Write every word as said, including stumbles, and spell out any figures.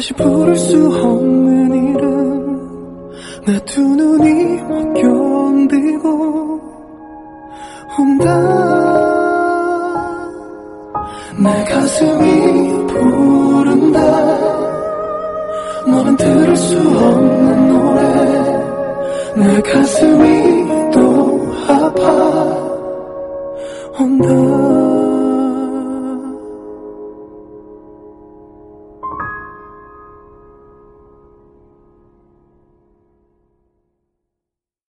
다시 부를 수 없는 이름 내 두 눈이 못 견디고 온다. 내 가슴이 부른다. 너는 들을 수 없는 노래 내 가슴이 또 아파.